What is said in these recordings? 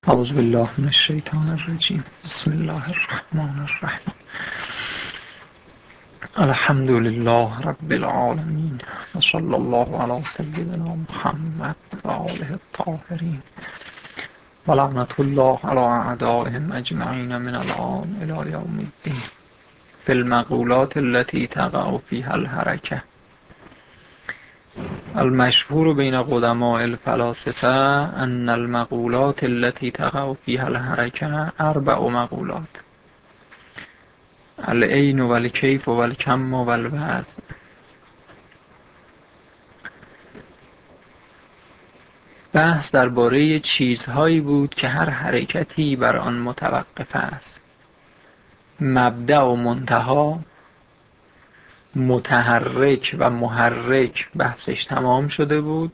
اعوذ بالله من الشیطان الرجیم. بسم الله الرحمن الرحیم. الحمد لله رب العالمین و صلی الله علی سیدنا محمد و آله الطاهرین و لعنت الله علی اعدائهم اجمعین من الان الی یوم الدین. فی المقولات التي تقع فيها الحرکه. المشهور بين قدماء الفلاسفة أن المقولات التي تقع فيها الحركة 4 مقولات: العين والكيف والكم والوزن. بحث درباره چیزهایی بود که هر حرکتی بر آن متوقف است. مبدأ و منتها، متحرک و محرک بحثش تمام شده بود.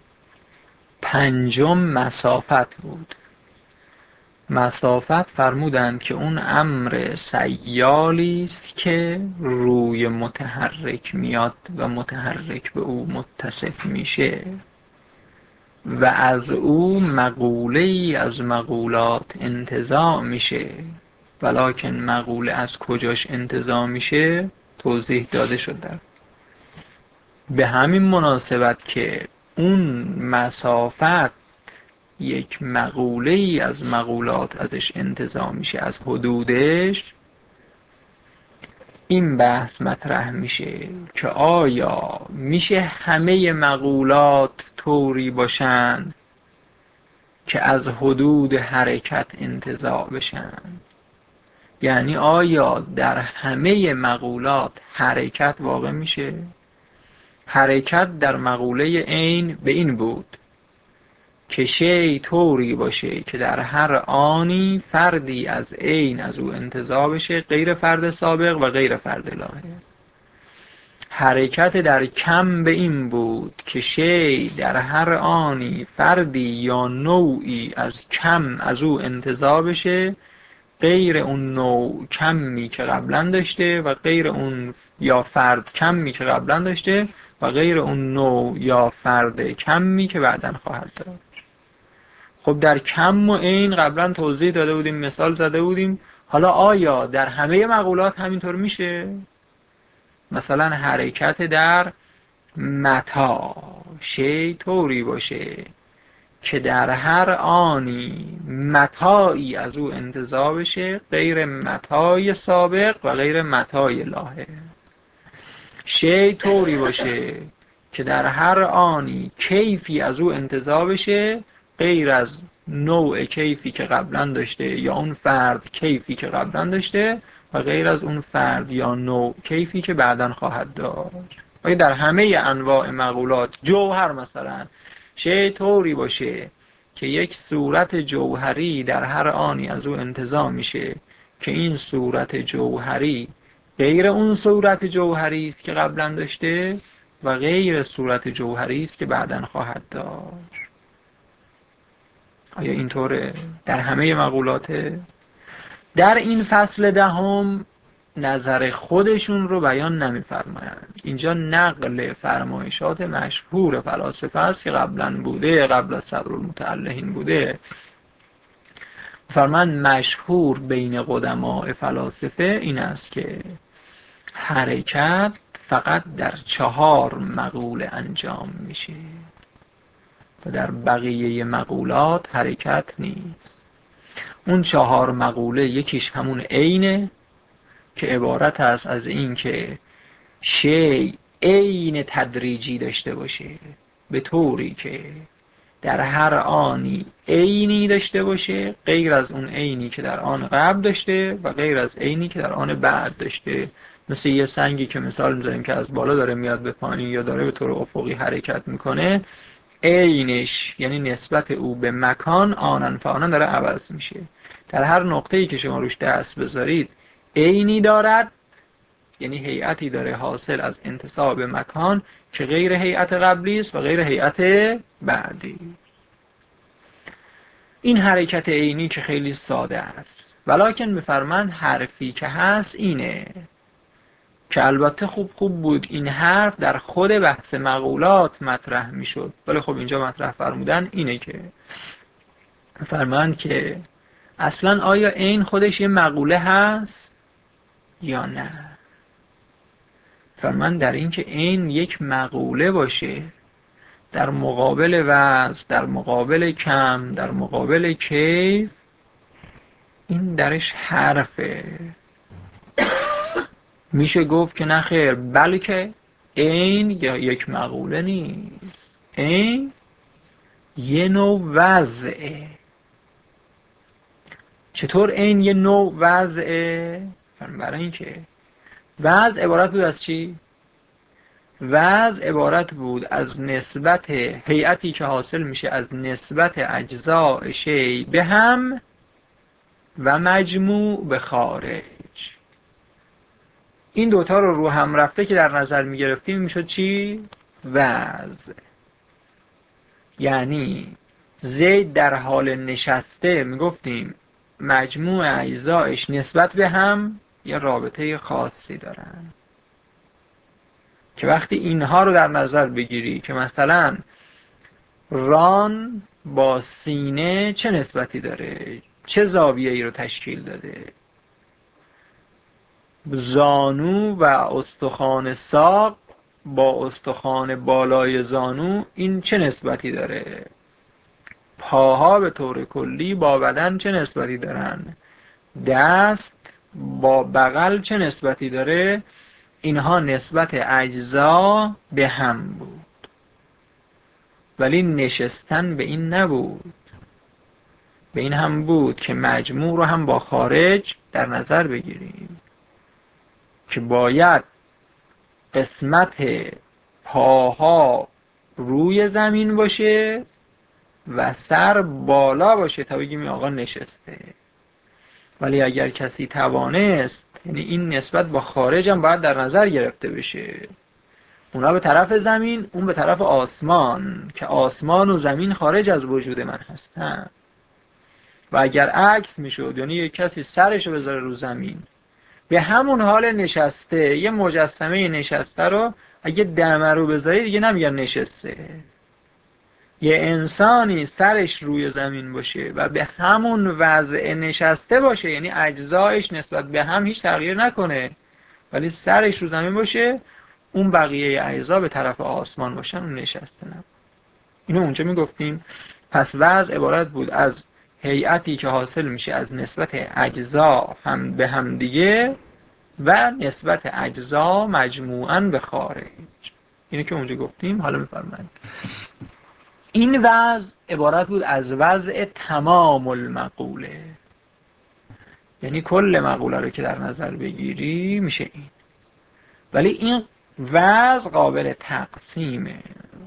5 مسافت بود. مسافت فرمودند که اون امر سیالی است که روی متحرک میاد و متحرک به او متصف میشه و از او مقوله ای از مقولات انتزاع میشه، ولکن مقوله از کجاش انتزاع میشه توضیح داده شده. به همین مناسبت که اون مسافت یک مقوله ای از مقولات ازش انتزاع میشه، از حدودش، این بحث مطرح میشه که آیا میشه همه مقولات طوری باشن که از حدود حرکت انتزاع بشن؟ یعنی آیا در همه مقولات حرکت واقع میشه؟ حرکت در مقوله عین به این بود که شی طوری باشه که در هر آنی فردی از عین از او انتزاع بشه، غیر فرد سابق و غیر فرد لاحق. حرکت در کم به این بود که شی در هر آنی فردی یا نوعی از کم از او انتزاع بشه، غیر اون نوع کمی که قبلا داشته و غیر اون یا فرد کمی که قبلا داشته و غیر اون نوع یا فرد کمی که بعداً خواهد داشت. خب در کم و عین قبلا توضیح داده بودیم، مثال زده بودیم. حالا آیا در همه مقولات همینطور میشه؟ مثلا حرکت در متا، شی طوری باشه که در هر آنی متایی از او انتزاع بشه، غیر متای سابق و غیر متای لاحق. شی طوری باشه که در هر آنی کیفی از او انتزاع بشه، غیر از نوع کیفی که قبلا داشته یا اون فرد کیفی که قبلا داشته و غیر از اون فرد یا نوع کیفی که بعداً خواهد داشت. و در همه انواع مقولات جوهر مثلا شی طوری باشه که یک صورت جوهری در هر آنی از او انتزاع میشه که این صورت جوهری غیر اون صورت جوهری است که قبلا داشته و غیر صورت جوهری است که بعداً خواهد داشت. آیا اینطوره در همه مقولات؟ در این فصل 10 نظر خودشون رو بیان نمی‌فرمایند. اینجا نقل فرمایشات مشهور فلاسفه است که قبلا بوده، قبل از صدرالمتعلحین بوده. فرمان مشهور بین قدماء فلاسفه این است که حرکت فقط در 4 مقوله انجام میشه و در بقیه مقولات حرکت نیست. اون 4 مقوله یکیش همون عینه که عبارت است از این که شی عین تدریجی داشته باشه، به طوری که در هر آنی عینی داشته باشه، غیر از اون عینی که در آن قبل داشته و غیر از عینی که در آن بعد داشته. مثل یه سنگی که مثال می‌زنیم که از بالا داره میاد به پایین یا داره به طور افقی حرکت میکنه، عینش یعنی نسبت او به مکان آنن فآنن داره عوض میشه. در هر نقطه‌ای که شما روش دست بذارید عینی دارد، یعنی هیئتی داره حاصل از انتساب به مکان که غیر هیئت قبلی است و غیر هیئت بعدی. این حرکت عینی که خیلی ساده است، ولکن می‌فرمایند حرفی که هست اینه که البته خوب بود این حرف در خود بحث مقولات مطرح میشد، ولی خب اینجا مطرح فرمودن اینه که فرمایند که اصلا آیا عین خودش یه مقوله هست یا نه؟ فرمایند در این که عین یک مقوله باشه در مقابل وزن، در مقابل کم، در مقابل کیف، این درش حرفه. میشه گفت که نه خیر، بلکه عین یا یک مقوله نیست، عین یه نوع وضعه. چطور عین یه نوع وضعه؟ برای اینکه وضع عبارت بود از چی؟ وضع عبارت بود از نسبت هیئتی که حاصل میشه از نسبت اجزاء شیء به هم و مجموع به خارج. این دوتا رو هم رفته که در نظر میگرفتیم میشد چی؟ وضع. یعنی زید در حال نشسته میگفتیم مجموع اجزایش نسبت به هم یه رابطه خاصی دارن، که وقتی اینها رو در نظر بگیری که مثلا ران با سینه چه نسبتی داره، چه زاویه‌ای رو تشکیل داده، زانو و استخوان ساق با استخوان بالای زانو این چه نسبتی داره، پاها به طور کلی با بدن چه نسبتی دارن، دست با بغل چه نسبتی داره. اینها نسبت اجزا به هم بود، ولی نشستن به این نبود. به این هم بود که مجموع رو هم با خارج در نظر بگیریم، که باید قسمت پاها روی زمین باشه و سر بالا باشه تا بگیم آقا نشسته. ولی اگر کسی توانست، یعنی این نسبت با خارج هم باید در نظر گرفته بشه، اونا به طرف زمین، اون به طرف آسمان، که آسمان و زمین خارج از وجود من هستن. و اگر عکس میشد، یعنی یک کسی سرشو بذاره رو زمین، به همون حال نشسته، یه مجسمه نشسته رو اگه دمه رو بذاری دیگه نمیگن نشسته. یه انسانی سرش روی زمین باشه و به همون وضع نشسته باشه، یعنی اجزایش نسبت به هم هیچ تغییر نکنه، ولی سرش رو زمین باشه، اون بقیه اجزا به طرف آسمان باشن، اون نشسته نه. اینو اونجا میگفتیم. پس وضع عبارت بود از هیئتی که حاصل میشه از نسبت اجزا هم به هم دیگه و نسبت اجزا مجموعاً به خارج. اینو که اونجا گفتیم. حالا میفرمایید این وضع عبارت بود از وضع تمام المقوله، یعنی کل مقوله رو که در نظر بگیری میشه این. ولی این وضع قابل تقسیمه،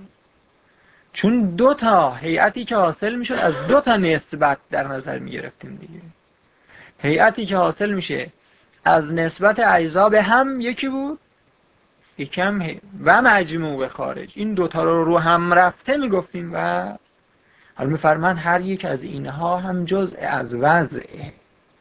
چون دو تا هیئتی که حاصل میشد از دو تا نسبت در نظر میگرفتیم دیگه. هیئتی که حاصل میشه از نسبت اجزا به هم یکی بود، یکم و مجموع به خارج. این دوتا رو هم رفته میگفتیم. و حالا میفرمان هر یک از اینها هم جزء از وضعه.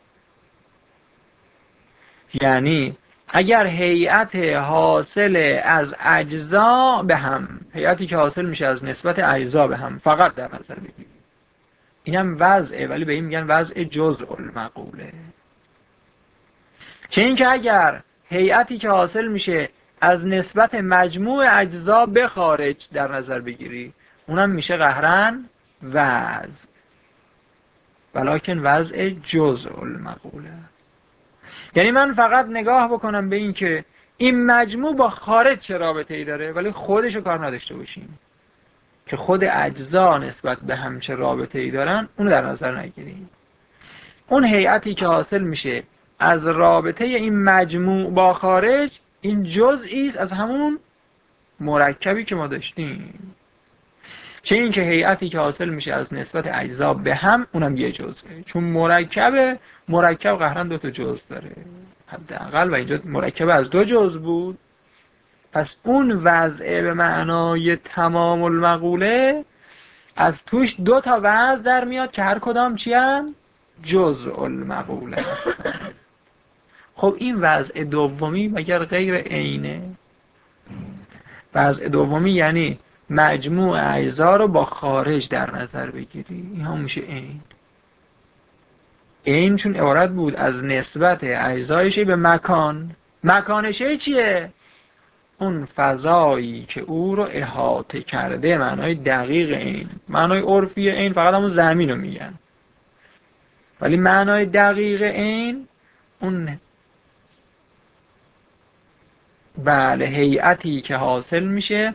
یعنی اگر هیئت حاصل از اجزا به هم، هیئتی که حاصل میشه از نسبت اجزا به هم فقط در نظر بگیریم، اینم وضعه، ولی به این میگن وضع جزء المقوله. چه این که اگر هیئتی که حاصل میشه از نسبت مجموع اجزا به خارج در نظر بگیری، اونم میشه قهرن وضع، ولکن وضع جزء المقوله. یعنی من فقط نگاه بکنم به این که این مجموع با خارج چه رابطه ای داره، ولی خودشو کار نداشته باشیم که خود اجزا نسبت به هم چه رابطه ای دارن، اونو در نظر نگیریم. اون هیئتی که حاصل میشه از رابطه این مجموع با خارج، این جزئی است از همون مرکبی که ما داشتیم. چه این که هیئتی که حاصل میشه از نسبت اجزا به هم، اونم یه جزئه، چون مرکب قهرن دو تا جزء داره حداقل، و اینجا مرکب از دو جزء بود. پس اون وضعه به معنای تمام المقوله از توش دو تا وضع در میاد که هر کدام چی هم؟ جزء المقوله هستن. خب این وضع دومی مگر غیر عینه؟ وضع دومی یعنی مجموع اجزا رو با خارج در نظر بگیری، این هم میشه عین. این چون عبارت بود از نسبت اجزای شی به مکان، مکان شی چیه؟ اون فضایی که او رو احاطه کرده. معنای دقیق این، معنای عرفی این فقط همون زمین رو میگن، ولی معنای دقیق این اون بله هیئتی که حاصل میشه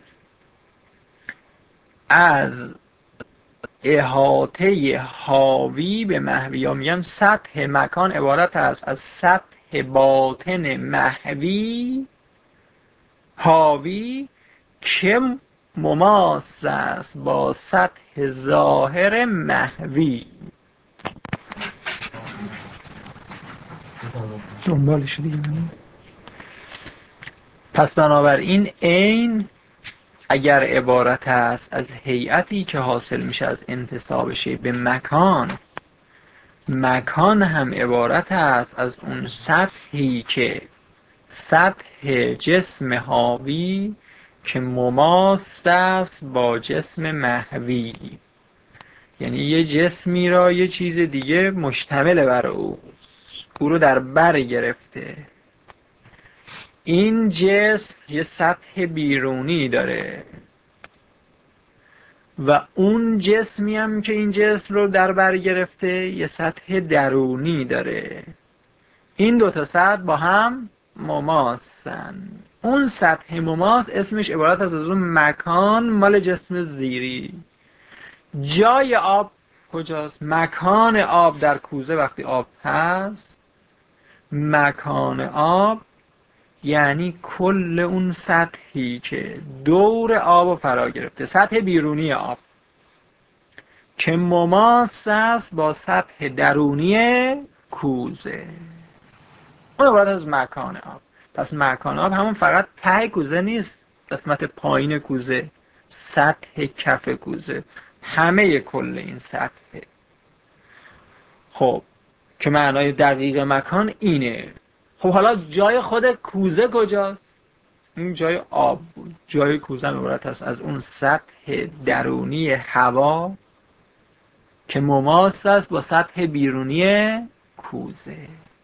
از احاطه حاوی به محوی، یا میگن سطح مکان عبارت است از سطح باطن محوی حاوی که مماس است با سطح ظاهر محوی. دنبالش دیگه. پس بنابراین این اگر عبارت است از هیئتی که حاصل میشه از انتسابش به مکان، مکان هم عبارت است از اون سطحی که سطح جسم حاوی که مماس است با جسم محوی، یعنی یه جسمی را یه چیز دیگه مشتمل بر او رو در بر گرفته. این جسم یه سطح بیرونی داره و اون جسمی هم که این جسم رو در بر گرفته یه سطح درونی داره. این دوتا سطح با هم مماسن. اون سطح مماس اسمش عبارت از اون مکان مال جسم زیری. جای آب کجاست؟ مکان آب در کوزه وقتی آب هست، مکان آب یعنی کل اون سطحی که دور آب رو فرا گرفته، سطح بیرونی آب که مماس است با سطح درونی کوزه، اون عبارت از مکان آب. پس مکان آب همون فقط ته کوزه نیست، قسمت پایین کوزه، سطح کف کوزه، همه کل این سطح. خب که معنای دقیق مکان اینه. خب حالا جای خود کوزه کجاست؟ این جای آب بود. جای کوزه عبارت است از اون سطح درونی هوا که مماس است با سطح بیرونی کوزه.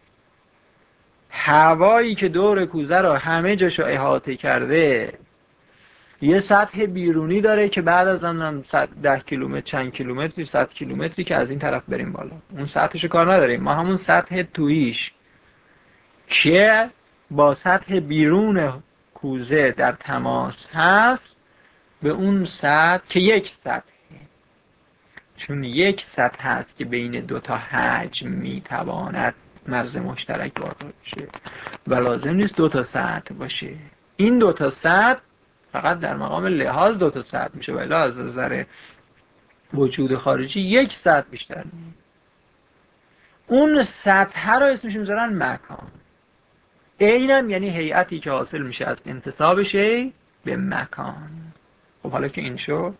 هوایی که دور کوزه رو همه جاشو احاطه کرده یه سطح بیرونی داره که بعد از 10 کیلومتر، چند کیلومتری، 100 کیلومتری که از این طرف بریم بالا، اون سطحشو کار نداریم. ما همون سطح تویش که با سطح بیرون کوزه در تماس هست به اون سطح که یک سطحه، چون یک سطح هست که بین دوتا حجم میتواند مرز مشترک واقع بشه و لازم نیست دوتا سطح باشه. این دوتا سطح فقط در مقام لحاظ دوتا سطح میشه، ولی از نظر وجود خارجی یک سطح بیشتر نیست. اون سطح رو اسمش میذارن مکان. اینم یعنی هیئتی که حاصل میشه از انتساب شی به مکان. خب حالا که این شد،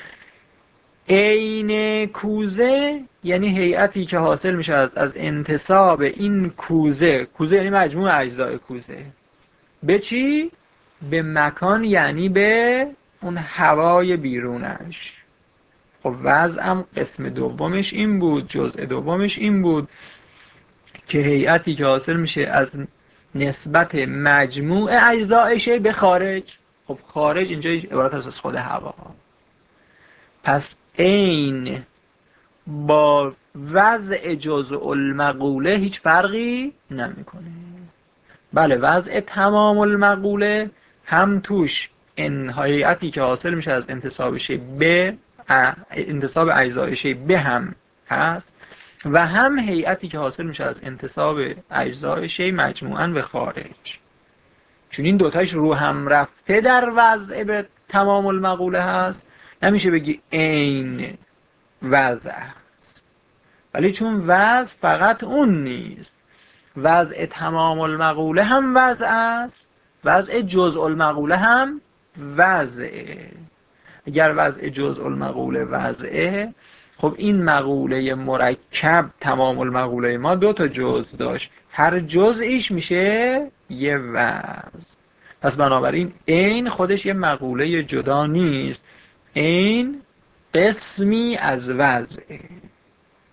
عین کوزه یعنی هیئتی که حاصل میشه از انتساب این کوزه. کوزه یعنی مجموع اجزای کوزه. به چی؟ به مکان، یعنی به اون هوای بیرونش. خب وضعم قسم دومش این بود، جزء دومش این بود که هیئتی که حاصل میشه از نسبت مجموع اجزای شی به خارج. خب خارج اینجا عبارت است از خود هوا. پس این با وضع جزء المقوله هیچ فرقی نمیکنه. بله وضع تمام المقوله هم توش این هیئتی که حاصل میشه از انتساب شی به انتساب اجزای شی به هم هست و هم هیئتی که حاصل میشه از انتساب اجزای شی مجموعاً به خارج. چون این دوتاش رو هم رفته در وضع به تمام المقوله هست، نمیشه بگی این وضع هست. ولی چون وضع فقط اون نیست، وضع تمام المقوله هم وضع است، وضع جزء المقوله هم وضعه. اگر وضع جزء المقوله وضعه، خب این مقوله مرکب تمام المقوله ما دو تا جزء داشت، هر جزئیش میشه یه وضع. پس بنابراین این خودش یه مقوله جدا نیست، این قسمی از وضعه.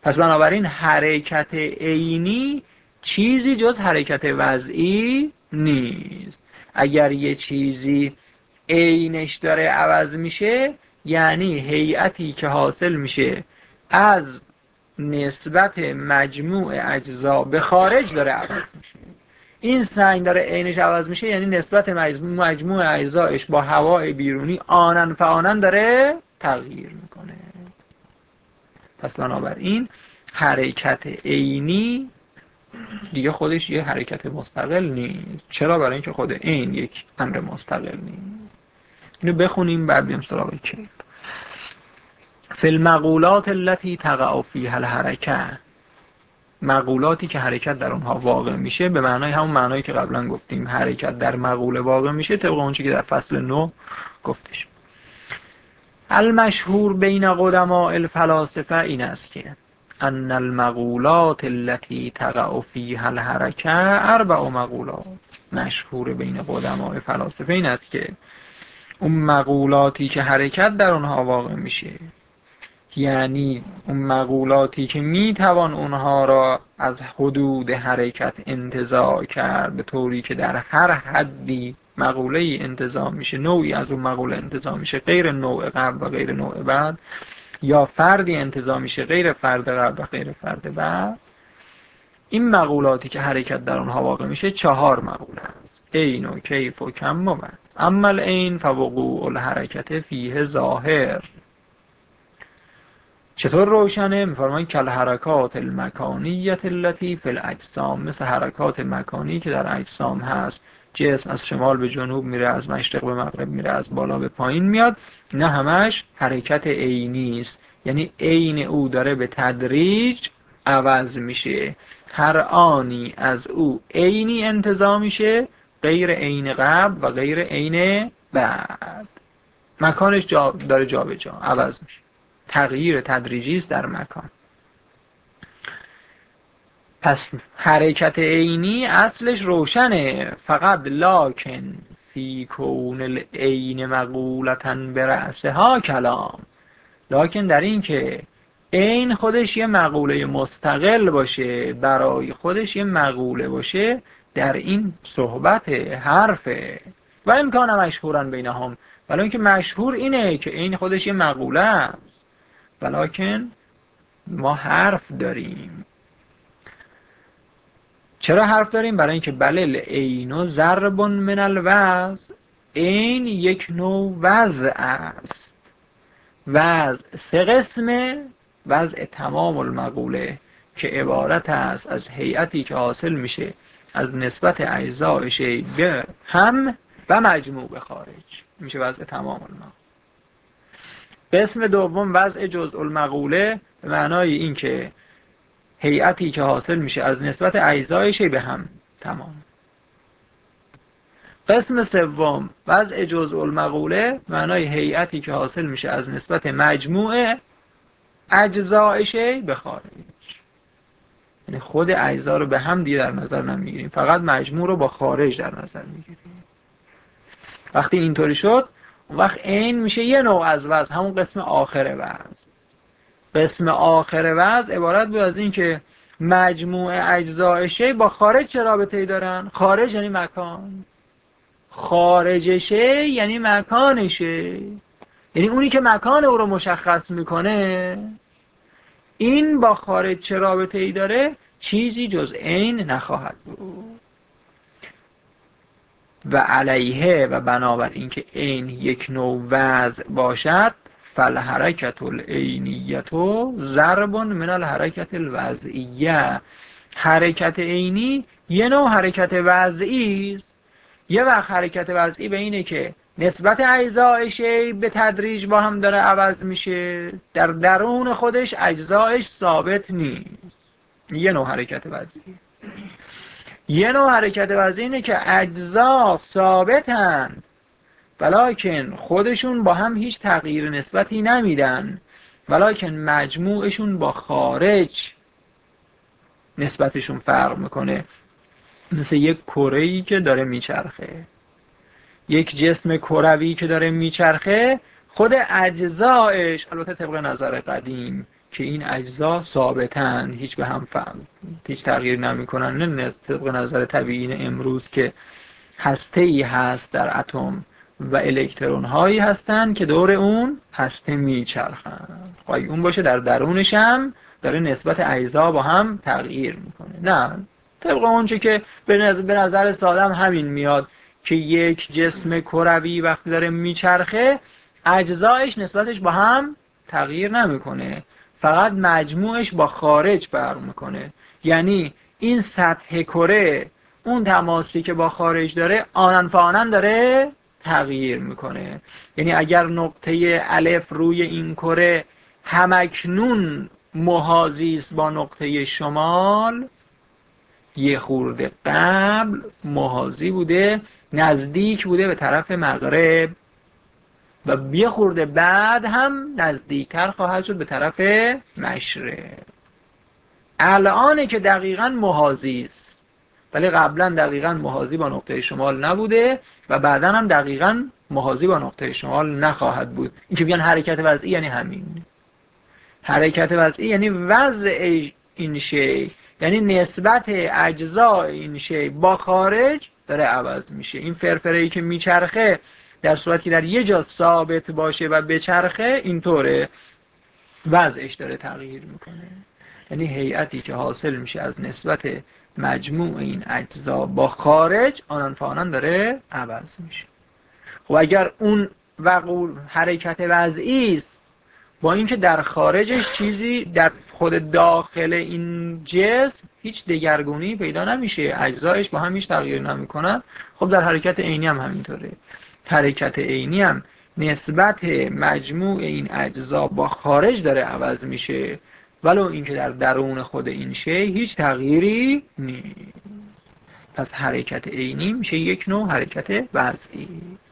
پس بنابراین حرکت عینی چیزی جز حرکت وضعی نیست. اگر یه چیزی عینش داره عوض میشه، یعنی هیئتی که حاصل میشه از نسبت مجموع اجزا به خارج داره عوض میشه. این سنگ داره عینش عوض میشه، یعنی نسبت مجموع اجزایش با هوای بیرونی آنن فآنن داره تغییر میکنه. پس بنابراین حرکت عینی دیگه خودش یه حرکت مستقل نیست. چرا؟ برای اینکه خود عین یک امر مستقل نیست. اینو بخونیم بعد بریم سراغ کیف. فی المقولات التي تقع فيها الحرکه، مقولاتی که حرکت در اونها واقع میشه، به معنای همون معنایی که قبلا گفتیم حرکت در مقوله واقع میشه، طبق اون چیزی که در فصل 9 گفتش. المشهور بین قدماء الفلاسفه این است که ان المقولات التي تقع فيها الحرکه اربع مقولات. مشهور بین قدماء فلاسفه این است که اون مقولاتی که حرکت در اونها واقع میشه، یعنی اون مقولاتی که میتوان اونها را از حدود حرکت انتزاع کرد به طوری که در هر حدی مقوله ای انتزاع میشه، نوعی از اون مقوله انتزاع میشه غیر نوع قبل و غیر نوع بعد، یا فردی انتزاع میشه غیر فرد قبل و غیر فرد بعد. این مقولاتی که حرکت در اونها واقع میشه 4 مقوله است: عین و کیف و کم و وضع. اما العین فوقوع الحرکت فیه ظاهر. چطور روشنه؟ می‌فرمایند کل حرکات المکانیت التي فی الاجسام، مثل حرکات مکانی که در اجسام هست. جسم از شمال به جنوب میره، از مشرق به مغرب میره، از بالا به پایین میاد. نه همش حرکت عینی است، یعنی عین او داره به تدریج عوض میشه. هر آنی از او عینی انتزاع میشه غیر عین قبل و غیر عین بعد. مکانش داره جا به جا عوض میشه. تغییر تدریجی است در مکان. پس حرکت عینی اصلش روشنه، فقط لکن فی کون العین مقولتا برأسها کلام. لکن در این که عین خودش یه مقوله مستقل باشه، برای خودش یه مقوله باشه، در این صحبت حرفه. و امکان مشهورا بینهم، ولی اینکه مشهور اینه که عین خودش یه مقوله است، ولیکن ما حرف داریم. چرا حرف داریم؟ برای اینکه بلل عین ضرب من الوضع، عین یک نوع وضع است. وضع 3 قسمه: وضع تمام المقوله که عبارت است از هیئتی که حاصل میشه از نسبت اجزای شی به هم و مجموع به خارج، میشه وضع تمام المقوله. قسم دوم وضع جزء المقوله، به معنای این که هیئتی که حاصل میشه از نسبت اجزای شی به هم تمام. قسم سوم وضع جزء المقوله، معنای هیئتی که حاصل میشه از نسبت مجموع اجزای شی به خارج. یعنی خود اجزا رو به هم دیگه در نظر نمیگیریم، فقط مجموع رو با خارج در نظر میگیریم. وقتی اینطوری شد، اون وقت عین میشه یه نوع از وضع، همون قسم آخر وضع. قسم آخر وضع عبارت بود از این که مجموع اجزای شی با خارج چه رابطه‌ای دارن؟ خارج یعنی مکان، خارج شی یعنی مکان شی، یعنی اونی که مکان او رو مشخص میکنه. این با خارج چه رابطه‌ای داره؟ چیزی جز عین نخواهد بود. و علیه، و بنابراین که عین یک نوع وضع باشد، فالحرکت العینیت ضرب من الحرکت الوضعیه. حرکت عینی یه نوع حرکت وضعی است. یه وقت حرکت وضعی به اینه که نسبت اجزای شی به تدریج با هم داره عوض میشه، در درون خودش اجزایش ثابت نیست. یه نوع حرکت وضعی. یه نوع حرکت وضعی اینه که اجزا ثابتن، ولیکن خودشون با هم هیچ تغییر نسبتی نمیدن، ولیکن مجموعشون با خارج نسبتشون فرق میکنه. مثل یک کره‌ای که داره میچرخه، یک جسم کروی که داره میچرخه، خود اجزایش، البته طبق نظر قدیم که این اجزا ثابتن، هیچ تغییر نمیکنن، نه طبق نظر طبیعی امروز که هسته‌ای هست در اتم و الکترون هایی هستن که دور اون هسته میچرخن. خواهی اون باشه در درونش هم داره نسبت اجزا با هم تغییر میکنه. نه، طبق اونچه که به نظر سادم همین میاد که یک جسم کروی وقتی داره میچرخه اجزایش نسبتش با هم تغییر نمیکنه، فقط مجموعش با خارج فرق میکنه. یعنی این سطح کره اون تماسی که با خارج داره آنن فانن داره تغییر میکنه. یعنی اگر نقطه الف روی این کره همکنون محاذی است با نقطه شمال، یه خورده قبل محاذی بوده، نزدیک بوده به طرف مغرب، و یه خورده بعد هم نزدیکتر خواهد شد به طرف مشرق. الانه که دقیقاً محاذی است، ولی قبلا دقیقاً محاذی با نقطه شمال نبوده و بعدا هم دقیقاً محاذی با نقطه شمال نخواهد بود. این که بیان حرکت وضعی یعنی همین. حرکت وضعی یعنی وضع این شی، یعنی نسبت اجزای این شی با خارج داره عوض میشه. این فرفره‌ای که میچرخه در صورتی که در یه جا ثابت باشه و بچرخه اینطوره، وضعش داره تغییر میکنه. یعنی هیئتی که حاصل میشه از نسبت مجموع این اجزا با خارج آنان فانان داره عوض میشه. خب اگر اون حرکت وضعی است با اینکه در خارجش چیزی در خود داخل این جسم هیچ دگرگونی پیدا نمیشه، اجزایش با هم هیچ تغییر نمیکنن، خب در حرکت عینی هم همینطوره. حرکت عینی هم نسبت مجموع این اجزا با خارج داره عوض میشه، ولو اینکه در درون خود این شی هیچ تغییری نیست. پس حرکت عینی میشه یک نوع حرکت وضعی.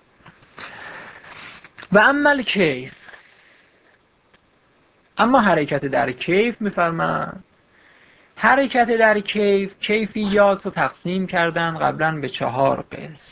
و عمل کیف، اما حرکت در کیف میفرماند. حرکت در کیفیات رو تقسیم کردن قبلا به 4 قسم: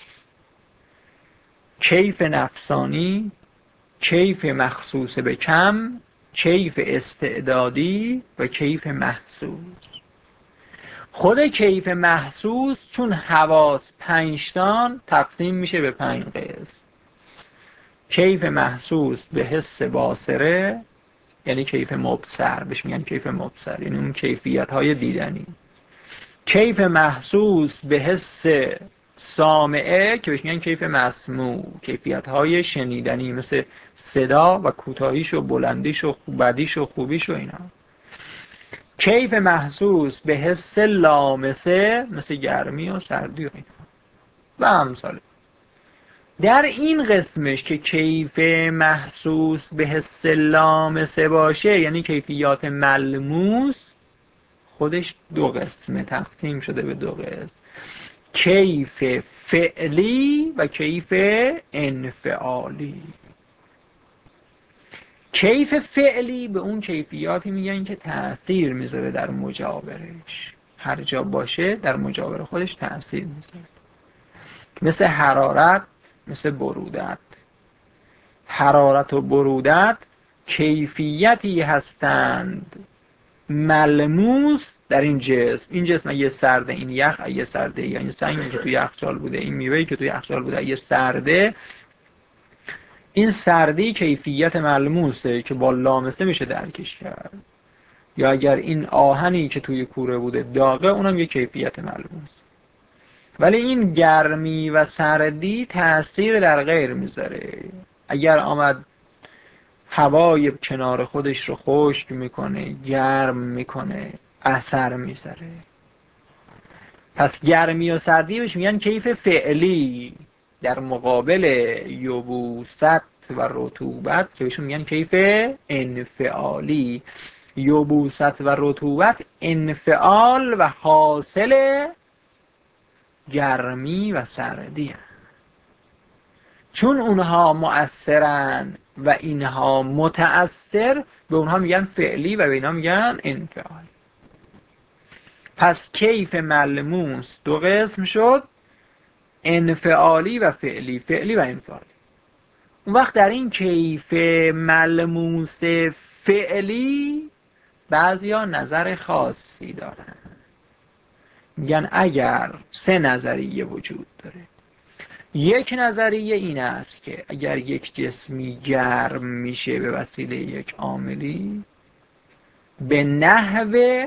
کیف نفسانی، کیف مخصوص به کم، کیف استعدادی و کیف محسوس. خود کیف محسوس چون حواس 5 تان تقسیم میشه به 5 قسم. کیف محسوس به حس باصره، یعنی کیف مبصر، بهش میگن کیف مبصر، یعنی اون کیفیت های دیدنی. کیف محسوس به حس سامعه که بهش میگن کیف مسموع، کیفیت های شنیدنی مثل صدا و کوتاهیش و بلندیش و بدیش و خوبیش و اینا. کیف محسوس به حس لامسه مثل گرمی و سردی و اینا و امثال. در این قسمش که کیف محسوس به حس لامسه باشه، یعنی کیفیات ملموس، خودش 2 قسمه تقسیم شده به 2 قسم: کیف فعلی و کیف انفعالی. کیف فعلی به اون کیفیاتی میگن که تأثیر میذاره در مجاورش، هر جا باشه در مجاور خودش تأثیر میذاره، مثل حرارت، مثل برودت. حرارت و برودت کیفیتی هستند ملموس در این جسم. این جسم اگه سرده، این یخ اگه سرده، یا این سنگی که توی یخچال بوده، این میوه‌ای که توی یخچال بوده اگه سرده، این سردی کیفیت ملموسه که با لامسه میشه درکش کرد. یا اگر این آهنی که توی کوره بوده داغه، اونم یه کیفیت ملموس. ولی این گرمی و سردی تأثیر در غیر میذاره. اگر آمد هوای کنار خودش رو خشک میکنه، گرم میکنه، اثر میذاره. پس گرمی و سردی بهش میگن کیف فعلی، در مقابل یبوست و رطوبت که بهشون میگن کیف انفعالی. یبوست و رطوبت انفعال و حاصل گرمی و سردی، چون اونها مؤثرن و اینها متأثر، به اونها میگن فعلی و به اینها میگن انفعالی. پس کیف ملموس 2 قسم شد: انفعالی و فعلی، فعلی و انفعالی. اون وقت در این کیف ملموس فعلی بعضیا نظر خاصی دارن، میگن اگر 3 نظریه وجود داره. یک نظریه این است که اگر یک جسمی گرم میشه به وسیله یک عاملی، به نحو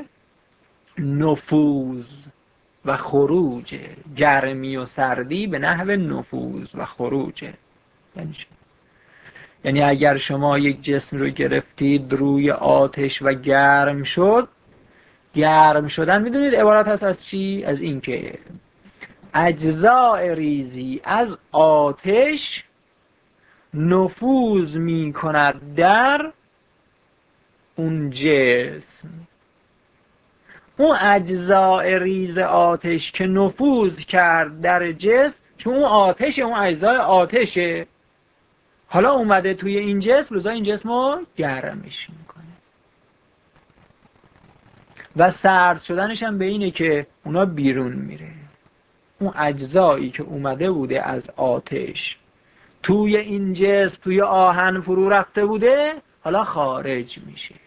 نفوذ و خروج، گرمی و سردی به نحو نفوذ و خروج. یعنی اگر شما یک جسم رو گرفتید روی آتش و گرم شد، گرم شدن میدونید عبارت هست از چی؟ از این که اجزاء ریزی از آتش نفوذ می کند در اون جسم. اون اجزاء ریز آتش که نفوذ کرد در جسم، چون اون آتش، اون اجزای آتشه، حالا اومده توی این جسم، لذا این جسم رو گرمش میکنه. و سرد شدنش هم به اینه که اونا بیرون میره. اون اجزایی که اومده بوده از آتش توی این جسم، توی آهن فرو رفته بوده، حالا خارج میشه.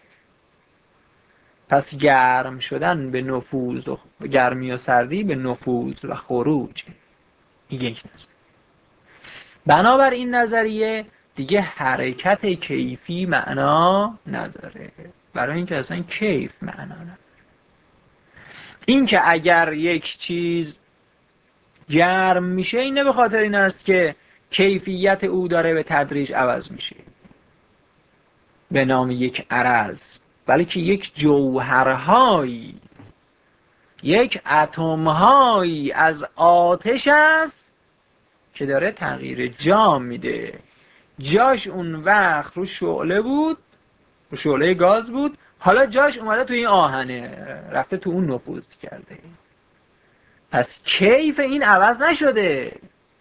پس گرم شدن به نفوذ و گرمی و سردی به نفوذ و خروج. یک نظر. بنابر این نظریه دیگه حرکت کیفی معنا نداره، برای اینکه اصلا کیف معنا نداره. این که اگر یک چیز گرم میشه، اینه به خاطر این است که کیفیت او داره به تدریج عوض میشه به نام یک عرض، بلکه یک جوهرهایی، یک اتمهایی از آتش است که داره تغییر جا میده. جاش اون وقت رو شعله بود، رو شعله گاز بود، حالا جاش اومده تو این آهنه، رفته تو اون نفوذ کرده. پس کیف این عوض نشده.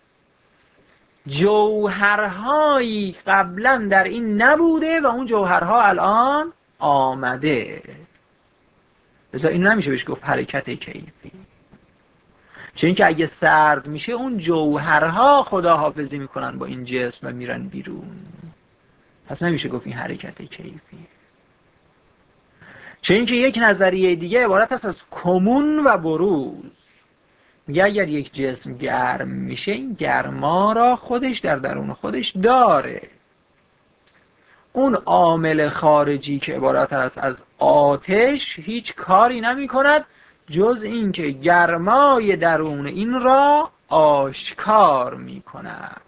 جوهرهایی قبلا در این نبوده و اون جوهرها الان آمده. لذا این نمیشه بهش گفت حرکت کیفی، چون که اگه سرد میشه اون جوهرها خداحافظی میکنن با این جسم و میرن بیرون، پس نمیشه گفت این حرکت کیفی. چون که یک نظریه دیگه عبارت است از کمون و بروز. میگه اگر یک جسم گرم میشه، این گرما را خودش در درون خودش داره. اون عامل خارجی که عبارت است از آتش هیچ کاری نمی کند جز این که گرمای درون این را آشکار می کند.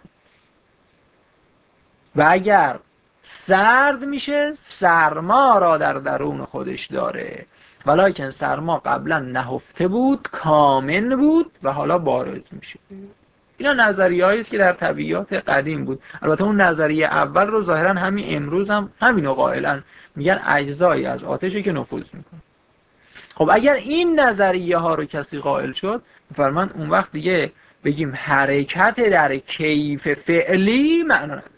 و اگر سرد میشه، سرما را در درون خودش داره، ولیکن سرما قبلا نهفته بود، کامن بود و حالا بارز میشه. اینا نظریه‌ای است که در طبیعیات قدیم بود. البته اون نظریه اول رو ظاهرا همین امروز هم همینو قائلن، میگن اجزایی از آتشی که نفوذ میکنه. خب اگر این نظریه ها رو کسی قائل شد، فرمان اون وقت دیگه بگیم حرکت در کیف فعلی معنا نداره.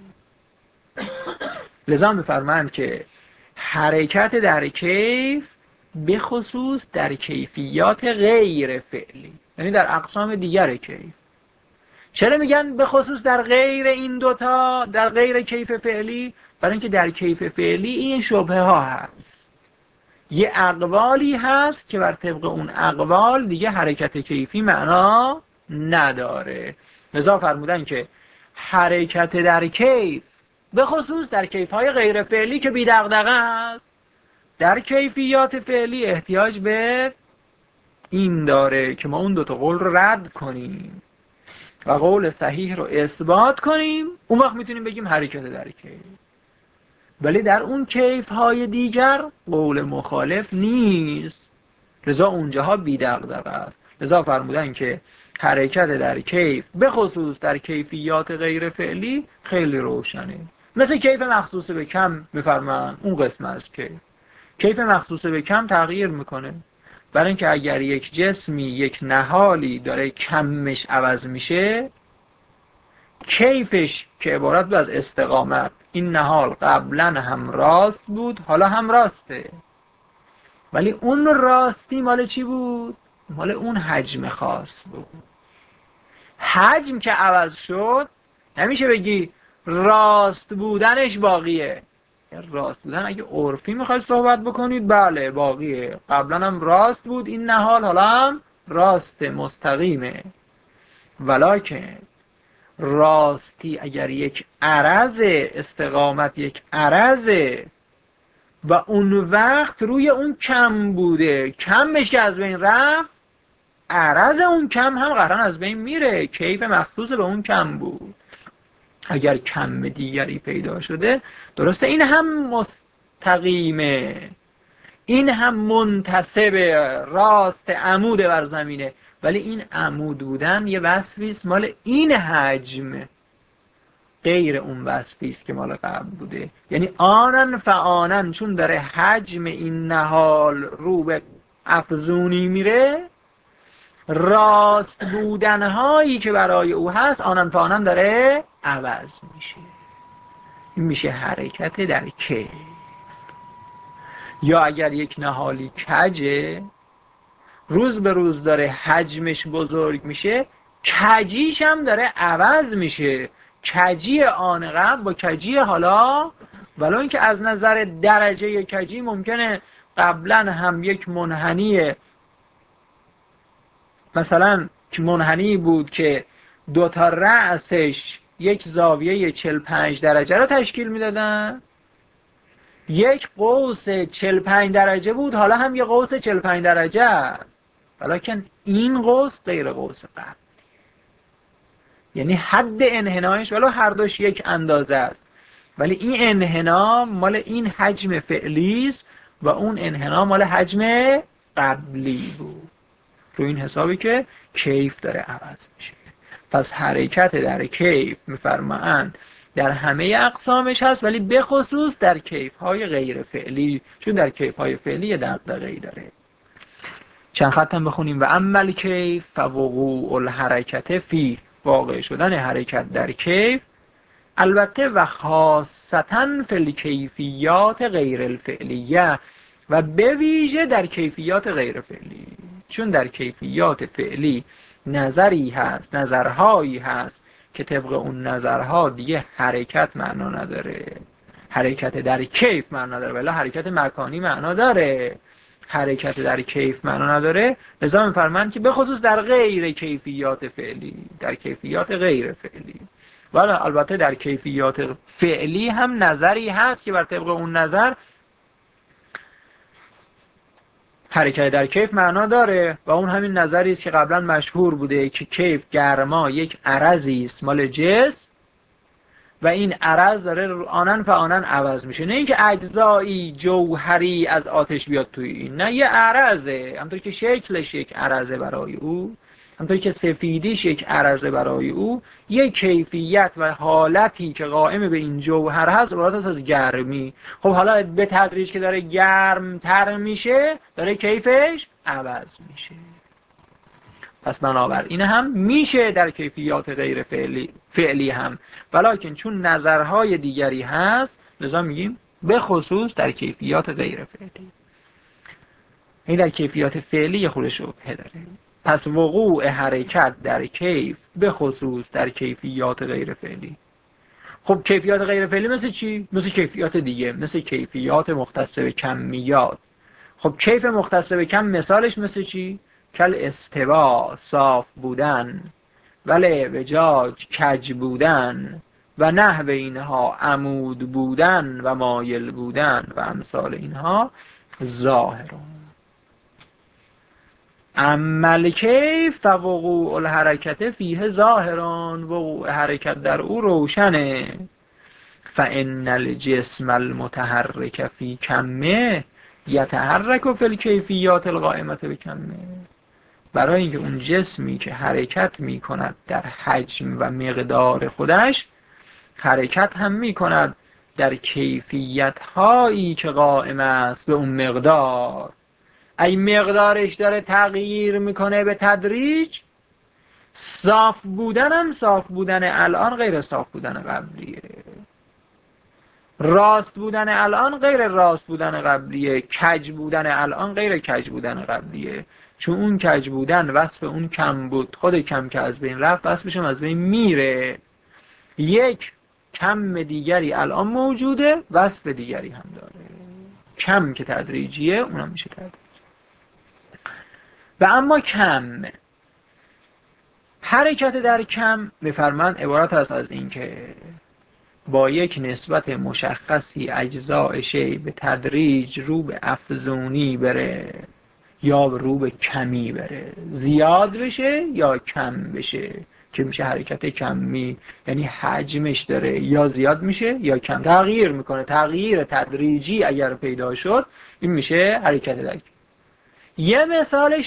لذا میفرمایند که حرکت در کیف به خصوص در کیفیات غیر فعلی، یعنی در اقسام دیگر کیف. چرا میگن به خصوص در غیر این دوتا، در غیر کیف فعلی؟ برای اینکه در کیف فعلی این شبهه ها هست، یه اقوالی هست که بر طبق اون اقوال دیگه حرکت کیفی معنا نداره. لذا فرمودن که حرکت در کیف به خصوص در کیف‌های غیر فعلی که بی دغدغه است، در کیفیات فعلی احتیاج به این داره که ما اون دوتا قول رو رد کنیم و قول صحیح رو اثبات کنیم، اون وقت میتونیم بگیم حرکت در کیف. ولی در اون کیف‌های دیگر قول مخالف نیست، لذا اونجاها بی دغدغه است. لذا فرمودن که حرکت در کیف به خصوص در کیفیات غیر فعلی خیلی روشنه. مثل کیف مخصوص به کم میفرمان، اون قسم از کیف مخصوص به کم تغییر میکنه. برای اینکه اگر یک جسمی، یک نهالی داره کمش عوض میشه، کیفش که عبارت بود از استقامت، این نهال قبلا هم راست بود، حالا هم راسته، ولی اون راستی مال چی بود؟ مال اون حجم خاص بود. حجم که عوض شد نمیشه بگی راست بودنش باقیه، راست بودن اگه عرفی میخوای صحبت بکنید بله باقیه، قبلا هم راست بود این نهال، حالا هم راست مستقیمه. ولکن راستی اگر یک عرض، استقامت یک عرضه و اون وقت روی اون کم بوده، کمش که از بین رفت، عرض اون کم هم قطعا از بین میره، کیف مخصوص به اون کم بود. اگر کم دیگری پیدا شده، درسته این هم مستقیمه، این هم منتسب راست عمود بر زمینه، ولی این عمود بودن یه وصفی است مال این حجم، غیر اون وصفی است که مال قبل بوده. یعنی آنن فآنن، چون داره حجم این نهال رو به افزونی میره، راست بودنهایی که برای او هست آنن فآنن داره عوض میشه. این میشه حرکت در کیف. یا اگر یک نهالی کجه، روز به روز داره حجمش بزرگ میشه، کجیش هم داره عوض میشه، کجی آن قبل با کجی حالا، ولو اینکه از نظر درجه کجی ممکنه قبلا هم یک منحنی، مثلا که منحنی بود که دوتا رأسش یک زاویه 45 درجه رو تشکیل میدادن، یک قوس 45 درجه بود، حالا هم یک قوس 45 درجه است، ولیکن این قوس غیر قوس قبل، یعنی حد انحنایش ولو هر دوش یک اندازه است، ولی این انحنا مال این حجم فعلی است و اون انحنا مال حجم قبلی بود. رو این حسابی که کیف داره عوض میشه. پس حرکت در کیف میفرمایند در همه اقسامش هست، ولی به خصوص در کیف های غیر فعلی، چون در کیف های فعلی یه دغدغه‌ای داره. چند خط هم بخونیم. و عمل کیف فوقوع الحرکت فی، واقع شدن حرکت در کیف، البته و خاصتا فی الکیفیات غیر الفعلیه، و به ویژه در کیفیات غیر فعلی، چون در کیفیات فعلی نظری هست، نظرهایی هست که طبق اون نظرها دیگه حرکت معنا نداره، حرکت در کیف معنا داره، ولی حرکت مکانی معنا داره، حرکت در کیف معنا نداره. لذا می‌فرمایند که به خصوص در غیر کیفیات فعلی، در کیفیات غیر فعلی، ولی البته در کیفیات فعلی هم نظری هست که بر طبق اون نظر حرکت در کیف معنا داره، و اون همین نظری است که قبلا مشهور بوده که کیف گرما یک عرضی است مال جسم و این عرض داره آنن فآنن عوض میشه، نه اینکه اجزایی جوهری از آتش بیاد توی این، نه، یه عرضه، همونطور که شکلش یک عرضه برای او، همونطور که سفیدیش یک عرضه برای او، یه کیفیت و حالتی که قائم به این جوهر هست عبارت است از گرمی. خب حالا به تدریج که داره گرمتر میشه، داره کیفش عوض میشه. پس بنابراین هم میشه در کیفیات غیر فعلی هم، ولیکن چون نظرهای دیگری هست لذا میگیم به خصوص در کیفیات غیر فعلی. این در کیفیات فعلی یه خورده شبهه داره. پس وقوع حرکت در کیف به خصوص در کیفیات غیر فعلی. خب کیفیات غیر فعلی مثل چی؟ مثل کیفیات دیگه، مثل کیفیات مختص به کمیات. خب کیف مختص به کم مثالش مثل چی؟ کل استوا، صاف بودن، ولی وجاج، کج بودن، و نحو اینها، عمود بودن و مایل بودن و امثال اینها، ظاهرون. عمل کیف فوقوع الحرکت فیه ظاهران، وقوع حرکت در او روشنه. فان الجسم المتحرک فی کمه یتحرک فی الکیفیات القائمه بکمه. برای اینکه اون جسمی که حرکت می کند در حجم و مقدار خودش، حرکت هم می کند در کیفیت هایی که قائم است به اون مقدار. ای مقدارش داره تغییر میکنه به تدریج، صاف بودن هم صاف بودن الان غیر صاف بودن قبلیه، راست بودن الان غیر راست بودن قبلیه، کج بودن الان غیر کج بودن قبلیه. چون اون کج بودن وصف اون کم بود، خود کم که از بین رفت وصفش هم از بین میره. یک کم دیگری الان موجوده، وصف دیگری هم داره. کم که تدریجیه اونم میشه تدریج. و اما کم، حرکت در کم میفرمند عبارت است از این که با یک نسبت مشخصی اجزاء شی به تدریج رو به افزونی بره یا رو به کمی بره، زیاد بشه یا کم بشه، که میشه حرکت کمی. یعنی حجمش داره یا زیاد میشه یا کم تغییر میکنه. تغییر تدریجی اگر پیدا شد این میشه حرکت در کم. یه مثالش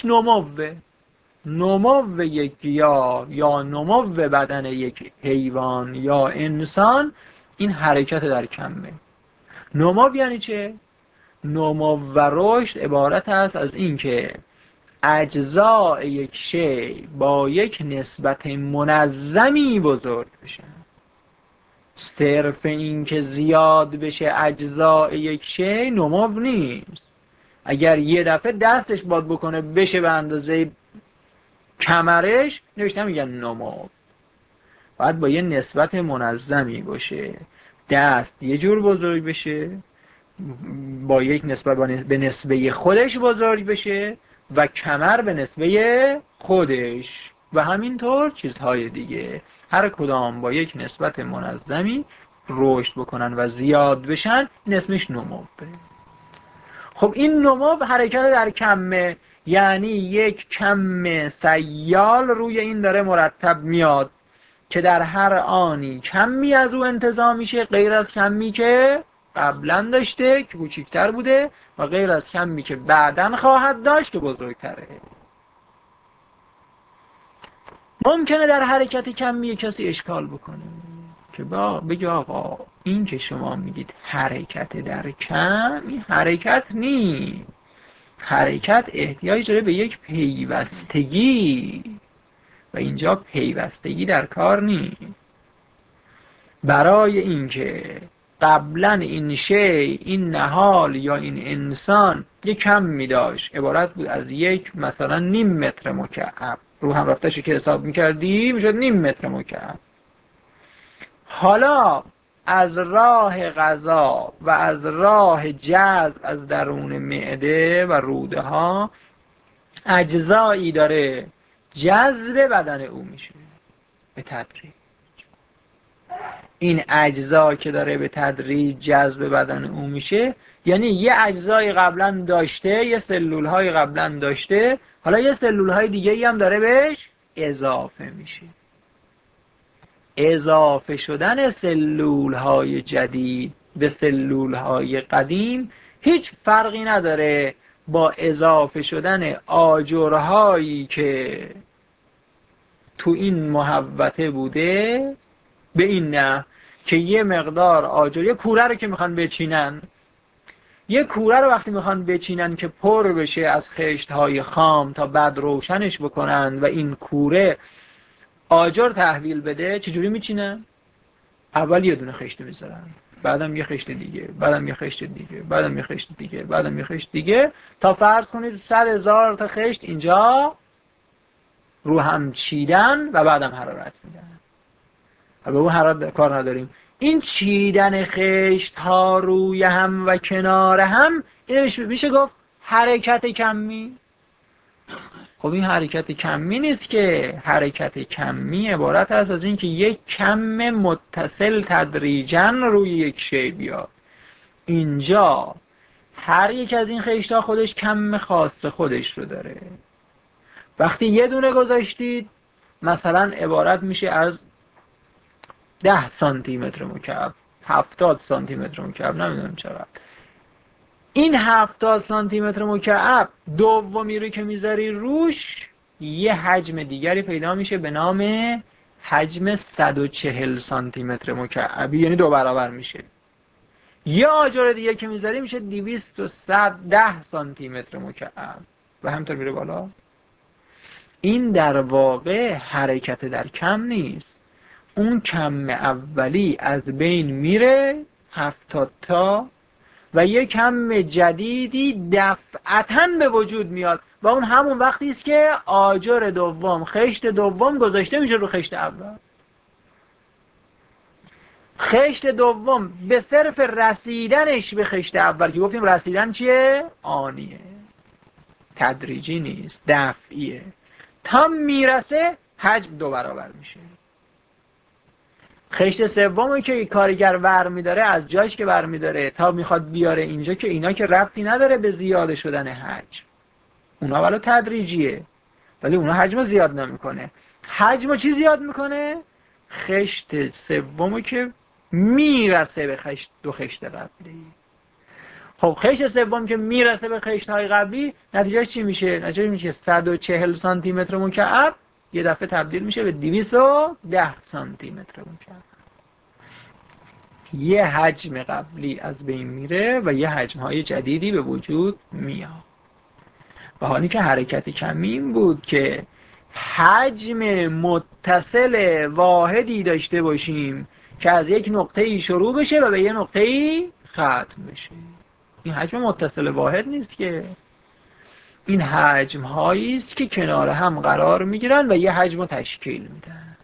نمو یک گیاه یا نمو بدن یک حیوان یا انسان، این حرکت در کمه. نمو یعنی چه؟ نمو و رشد عبارت است از این که اجزای یک شی با یک نسبت منظمی بزرگ بشن. صرف این که زیاد بشه اجزای یک شی نمو نیست. اگر یه دفعه دستش باد بکنه بشه به اندازه کمرش، نوشته میگن نمو. باید با یه نسبت منظمی باشه. دست یه جور بزرگ بشه، با یک نسبت به نسبه خودش بزرگ بشه، و کمر به نسبه خودش، و همینطور چیزهای دیگه هر کدام با یک نسبت منظمی رشد بکنن و زیاد بشن، این اسمش نمو. خب این نمو حرکت در کمه، یعنی یک کم سیال روی این داره مرتب میاد که در هر آنی کمی از او انتزاع میشه، غیر از کمی که قبلا داشته که کوچکتر بوده و غیر از کمی که بعداً خواهد داشت که بزرگتره. ممکنه در حرکت کمی کسی اشکال بکنه که بگه آقا این که شما میگید حرکت در کم، این حرکت نیست. حرکت احتیاج داره به یک پیوستگی و اینجا پیوستگی در کار نیست. برای اینکه قبلا این شی، این نهال یا این انسان یک کمی داشت، عبارت بود از یک مثلا نیم متر مکعب، رو هم رفتش که حساب میکردی میشد نیم متر مکعب. حالا از راه غذا و از راه جذب از درون معده و روده ها اجزایی داره جذب بدن او میشه به تدریج. این اجزا که داره به تدریج جذب بدن او میشه، یعنی یه اجزای قبلا داشته، یه سلول های قبلا داشته، حالا یه سلول های دیگه هم داره بهش اضافه میشه. اضافه شدن سلول های جدید به سلول های قدیم هیچ فرقی نداره با اضافه شدن آجرهایی که تو این محوطه بوده، به این نه که یه مقدار آجر، یه کوره رو که میخوان بچینن، یه کوره رو وقتی میخوان بچینن که پر بشه از خشت‌های خام تا بعد روشنش بکنن و این کوره آجر تحویل بده، چجوری میچینن؟ اول یه دونه خشت میذارن، بعدم یه خشت دیگه، بعدم یه خشت دیگه، بعدم یه خشت دیگه، بعدم یه خشت دیگه، تا فرض کنید 100,000 تا خشت اینجا رو هم چیدن و بعدم حرارت میدن. به اون حرارت کار نداریم. این چیدن خشت ها روی هم و کنار هم، این میشه گفت حرکت کمی. خب این حرکت کمی نیست که. حرکت کمی عبارت است از این که یک کم متصل تدریجاً روی یک شی بیاد. اینجا هر یک از این خشت ها خودش کم خاص خودش رو داره. وقتی یه دونه گذاشتید مثلا عبارت میشه از 10 سانتی متر مکعب، 70 سانتی متر مکعب، نمیدونم چقدر. این 70 سانتی متر مکعب دومی رو که میذاری روش، یه حجم دیگری پیدا میشه به نام حجم 140 سانتی متر مکعبی، یعنی 2 برابر میشه. یه آجر دیگه که میذاری میشه 210 سانتی متر مکعب و همینطور میره بالا. این در واقع حرکت در کم نیست. اون کم اولی از بین میره 70 تا و یک کم جدیدی دفعتاً به وجود میاد و اون همون وقتی است که آجر دوم، خشت دوم گذاشته میشه رو خشت اول. خشت دوم به صرف رسیدنش به خشت اول که گفتیم رسیدن چیه؟ آنیه، تدریجی نیست، دفعیه. تا میرسه حجم 2 برابر میشه. خشت سومی که کارگر ور میداره، از جایش که ور میداره تا میخواد بیاره اینجا، که اینا که ربطی نداره به زیاده شدن حجم، اونا ولی تدریجیه، ولی اونا حجم زیاد نمیکنه. حجم چی زیاد میکنه؟ خشت سومی که میرسه به خشت 2 خشت قبلی. خب خشت سوم که میرسه به خشت های قبلی، نتیجهش چی میشه؟ نتیجهش میشه 140 سانتی متر مکعب یه دفعه تبدیل میشه به 210 سانتی متر مکعب. یه حجم قبلی از بین میره و یه حجم های جدیدی به وجود میاد. و حالی که حرکت کمین بود که حجم متصل واحدی داشته باشیم که از یک نقطه‌ای شروع بشه و به یه نقطه‌ای ختم بشه. این حجم متصل واحد نیست که، این حجم هایی است که کنار هم قرار میگیرن و یه حجم رو تشکیل میدن.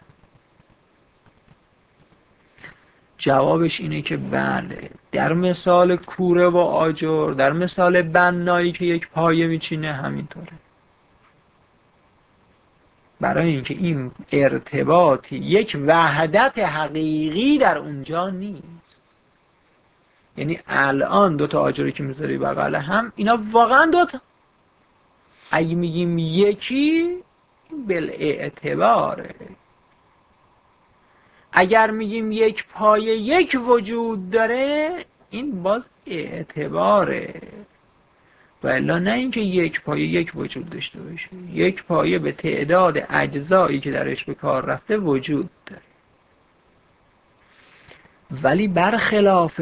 جوابش اینه که بله، در مثال کوره و آجر، در مثال بنایی که یک پایه میچینه همینطوره. برای اینکه این ارتباطی، یک وحدت حقیقی در اونجا نیست. یعنی الان 2 تا آجری که میذاری بغل هم، اینا واقعا 2 تا. اگه میگیم یکی، بالاعتباره. اگر میگیم یک پایه یک وجود داره، این باز اعتباره. و الا نه اینکه یک پایه یک وجود داشته باشه. یک پایه به تعداد اجزایی که درش به کار رفته وجود داره. ولی برخلاف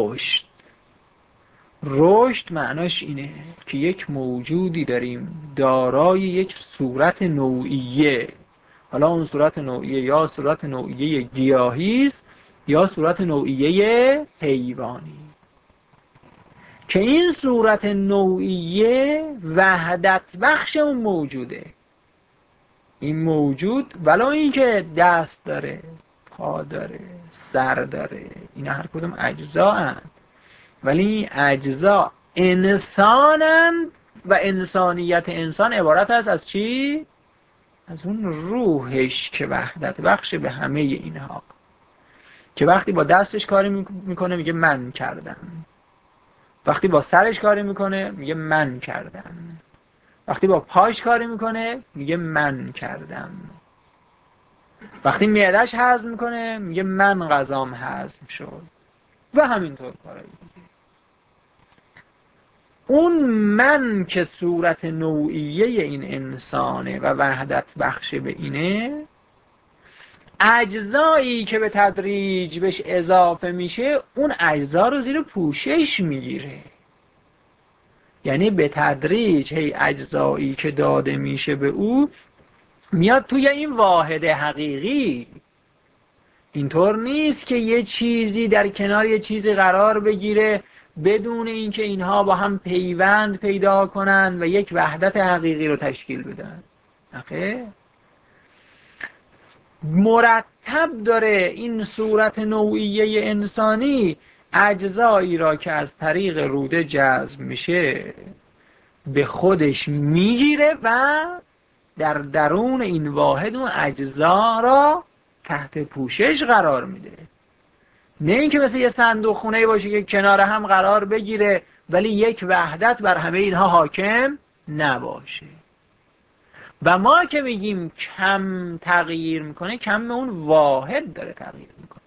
رشد معناش اینه که یک موجودی داریم دارای یک صورت نوعیه. حالا اون صورت نوعیه یا صورت نوعیه گیاهی است یا صورت نوعیه حیوانی، که این صورت نوعیه وحدت بخش اون موجوده. این موجود ولو اینکه دست داره، پا داره، سر داره، اینا هر کدوم اجزا هستند، ولی این اجزا انسانند و انسانیت انسان عبارت است از چی؟ از اون روحش که وحدت بخش به همه اینها، که وقتی با دستش کاری میکنه میگه من کردم، وقتی با سرش کاری میکنه میگه من کردم، وقتی با پاش کاری میکنه میگه من کردم، وقتی معده‌اش هضم میکنه میگه من غذام هضم شد، و همینطور کارایی دیگه. اون من که صورت نوعیه این انسانه و وحدت بخش به اینه، اجزایی که به تدریج بهش اضافه میشه اون اجزا رو زیر پوشش میگیره. یعنی به تدریج هی اجزایی که داده میشه به او میاد توی این واحد حقیقی. اینطور نیست که یه چیزی در کنار یه چیزی قرار بگیره بدون اینکه اینها با هم پیوند پیدا کنن و یک وحدت حقیقی رو تشکیل بدن. آخه مرتب داره این صورت نوعیه انسانی اجزایی را که از طریق روده جذب میشه به خودش میگیره و در درون این واحد اون اجزا را تحت پوشش قرار میده. نه اینکه مثل یه صندوق خونه باشه که کنار هم قرار بگیره ولی یک وحدت بر همه اینها حاکم نباشه. و ما که میگیم کم تغییر میکنه، کم اون واحد داره تغییر میکنه.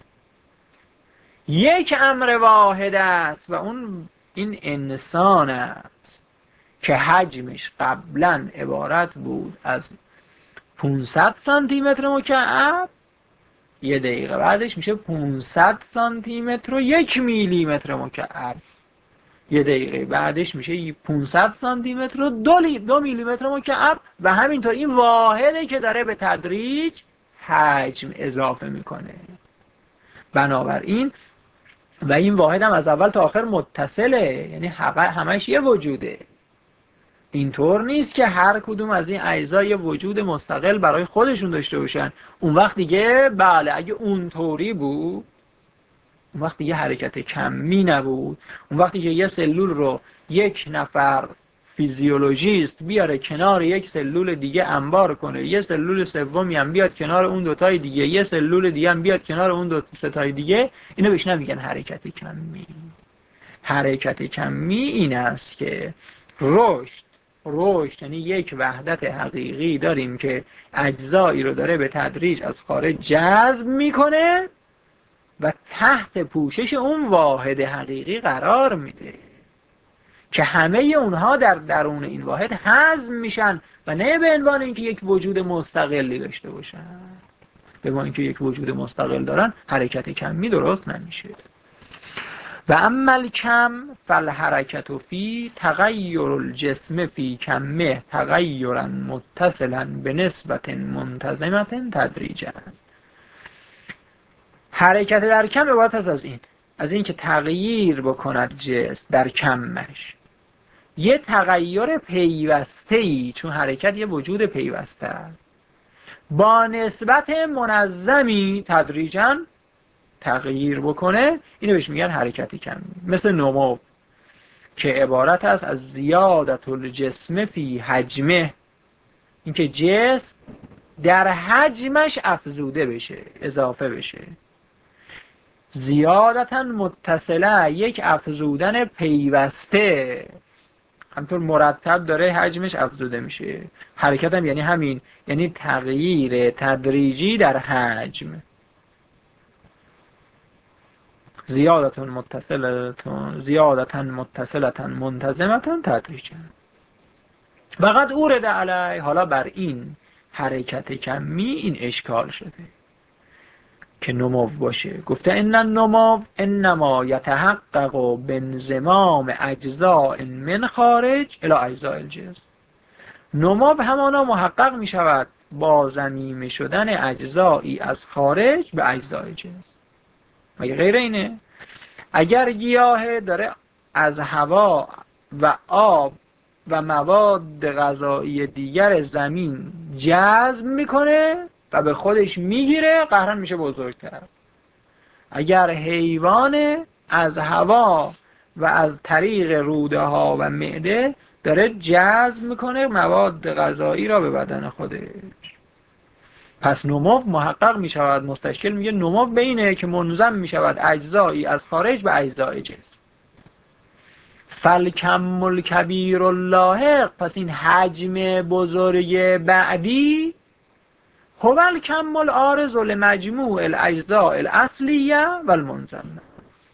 یک امر واحد است و اون این انسان است که حجمش قبلا عبارت بود از 500 سانتی متر مکعب، یه دقیقه بعدش میشه 500 سانتی متر و 1 میلی متر مکعب، یه دقیقه بعدش میشه 500 سانتی متر و 2 میلی متر مکعب، و همینطور این واحده که داره به تدریج حجم اضافه میکنه. بنابراین و این واحد هم از اول تا آخر متصله، یعنی همش یه وجوده. اینطور نیست که هر کدوم از این اجزا یه وجود مستقل برای خودشون داشته باشن. اون وقت دیگه بله، اگه اونطوری بود اون وقت یه حرکت کمی نبود. اون وقتی که یه سلول رو یک نفر فیزیولوژیست بیاره کنار یک سلول دیگه انبار کنه، یه سلول سومی هم بیاد کنار اون دوتای دیگه، یه سلول دیگه هم بیاد کنار اون دو تای دیگه، اینو بهش نمیگن حرکت کمی. حرکت کمی این است که رشد یعنی یک وحدت حقیقی داریم که اجزایی رو داره به تدریج از خارج جذب میکنه و تحت پوشش اون واحد حقیقی قرار میده که همه اونها در درون این واحد هضم میشن و نه به عنوان اینکه یک وجود مستقلی داشته باشن. به عنوان اینکه یک وجود مستقل دارن حرکت کمی درست نمیشه. و اما الکم فالحرکت فی تغییر الجسم فی کمه تغیرا متصلا به نسبت منتظمه تدریجا. حرکت در کم عبارت است از این که تغییر بکند جسم در کمش، یه تغییر پیوسته‌ای، چون حرکت یه وجود پیوسته است، با نسبت منظمی تدریجا تغییر بکنه، اینو بهش میگن حرکت کمی. مثل نمو که عبارت است از زیادت الجسم فی حجمه، اینکه جسم در حجمش افزوده بشه، اضافه بشه. زیادتا متصله، یک افزودن پیوسته، همطور مرتب داره حجمش افزوده میشه. حرکت هم یعنی همین، یعنی تغییر تدریجی در حجم. زیادتا متصلتا منتظمتا تدریجا. فقط اورد علیه، حالا بر این حرکت کمی این اشکال شده که نمو باشه. گفته ان النمو انما یتحقق بانضمام اجزاء من خارج الی اجزاء الجسم. نمو همانا محقق می شود با ضمیمه شدن اجزایی از خارج به اجزای جسم. مگه غیر اینه؟ اگر گیاه داره از هوا و آب و مواد غذایی دیگر زمین جذب میکنه و به خودش میگیره، قهرن میشه بزرگتر. اگر حیوان از هوا و از طریق روده ها و معده داره جذب میکنه مواد غذایی را به بدن خودش، پس نمو محقق میشود. مستشکل میگه نمو بینه که منظم میشود اجزایی از خارج به اجزای جسم. فالکم الکبیر اللاحق، پس این حجم بزرگ بعدی، هو الکم العارض لمجموع الاجزاء الاصلیه و المنضمه،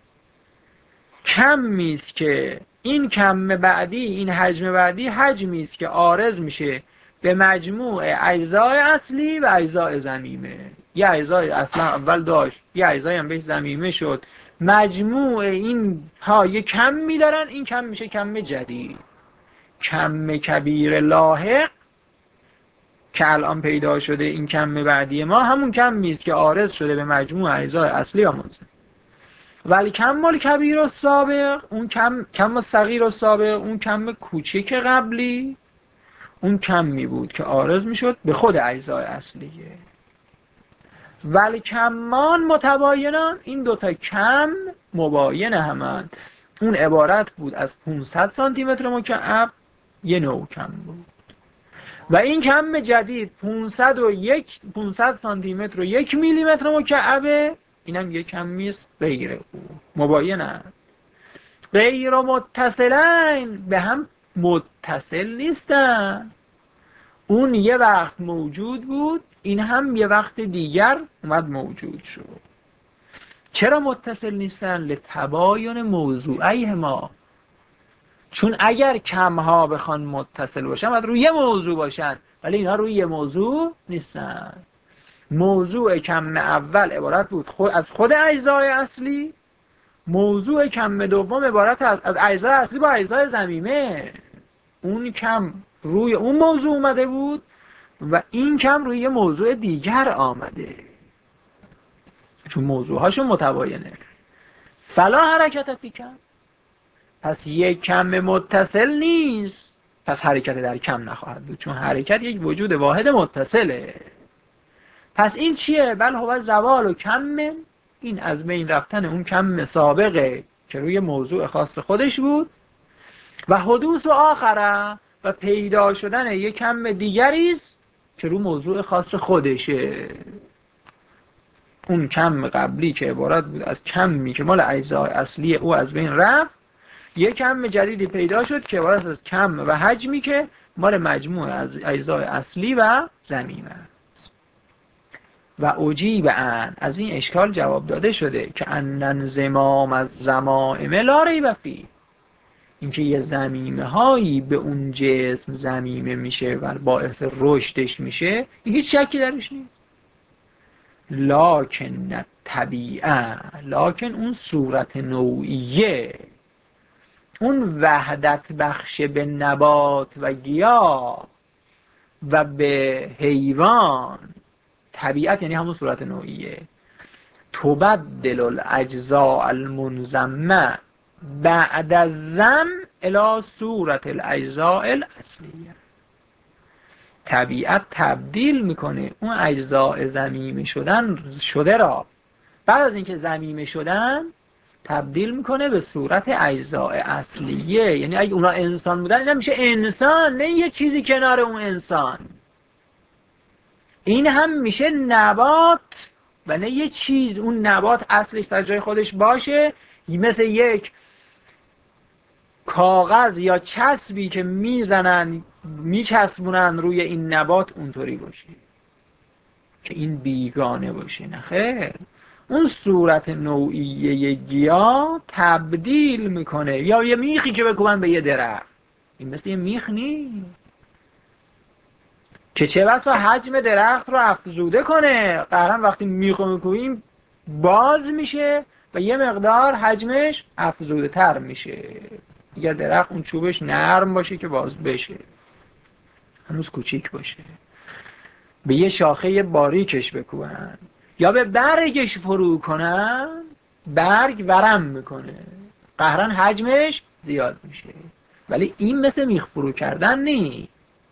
کمی است که این کم بعدی، این حجم بعدی حجمی است که عارض میشه به مجموع اجزای اصلی و اجزای ضمیمه. یه اجزای اصلا اول داشت، یه اجزای هم بهش ضمیمه شد، مجموع این ها یه کم میدارن، این کم میشه کم جدید. کم کبیر لاحق که الان پیدا شده، این کم بعدی ما همون کم میست که عارض شده به مجموع اجزای اصلی و منضمه. ولی کم الکبیر السابق، اون کم الصغیر السابق، اون کم کوچک قبلی، اون کمی بود که عارض میشد به خود اجزای اصلیه. ولی کمان متباینان، این دوتا کم مباین همند. اون عبارت بود از 500 سانتی متر مکعب، یه نوع کم بود، و این کم جدید 500 سانتی متر و 1 میلی متر مکعبه، اینم یه کمی است غیر مباینه، غیر متصلین، به هم متصل نیستن. اون یه وقت موجود بود، این هم یه وقت دیگر اومد موجود شد. چرا متصل نیستن؟ لتباین موضوعیه ما، چون اگر کمها بخوان متصل باشن باید روی یه موضوع باشن، ولی اینها روی یه موضوع نیستن. موضوع کم اول عبارت بود از خود اجزای اصلی، موضوع کم دوم عبارت از اجزای اصلی با اجزای ضمیمه. اون کم روی اون موضوع اومده بود و این کم روی یه موضوع دیگر آمده، چون موضوعهاشون متباینه. فلا حرکت فی کم، پس یک کم متصل نیست، پس حرکت در کم نخواهد بود، چون حرکت یک وجود واحد متصله. پس این چیه؟ بل هو زوال و کم این از بین رفتن اون کم سابقه که روی موضوع خاص خودش بود، و حدوث و آخره، و پیدا شدن یک کم دیگری است که رو موضوع خاص خودشه. اون کم قبلی که عبارت بود از کمی که مال اجزای اصلی او از بین رفت، یک کم جدیدی پیدا شد که عبارت از کم و حجمی که مال مجموع از اجزای اصلی و ضمیمه است. و اجیب عن، از این اشکال جواب داده شده که ان انضمام از ضمائم لا ریب فیه، اینکه یه ضمیمه هایی به اون جسم ضمیمه میشه و باعث رشدش میشه، این هیچ شکی درش نیست. لکن طبیعه، لکن اون صورت نوعیه، اون وحدت بخش به نبات و گیاه و به حیوان، طبیعت یعنی همون صورت نوعیه، تبدل الاجزاء المنضمه بعد الضم الی صورت الاجزاء الاصلیه. طبیعت تبدیل میکنه اون اجزاء ضمیمه شده را بعد از اینکه ضمیمه شدن تبدیل میکنه به صورت اجزاء اصلیه. یعنی اگه اونا انسان بودن اینا میشه انسان، نه یه چیزی کنار اون انسان. این هم میشه نبات و نه یه چیز اون نبات اصلش در جای خودش باشه، مثل یک کاغذ یا چسبی که میزنن میچسبونن روی این نبات اونطوری باشه که این بیگانه باشه. نه خیر، اون صورت نوعیه گیاه تبدیل میکنه. یا یه میخی که بکوبن به یه درخت، این مثل یه میخ نیست که چه بسا حجم درخت رو افزوده کنه. قهرن وقتی میخو میکوبیم باز میشه و یه مقدار حجمش افزوده تر میشه. اگر درخت اون چوبش نرم باشه که باز بشه، هنوز کوچیک باشه. به یه شاخه باریکش بکوبن یا به برگش فرو کنن، برگ ورم میکنه، قهرن حجمش زیاد میشه. ولی این مثل میخ فرو کردن نیست.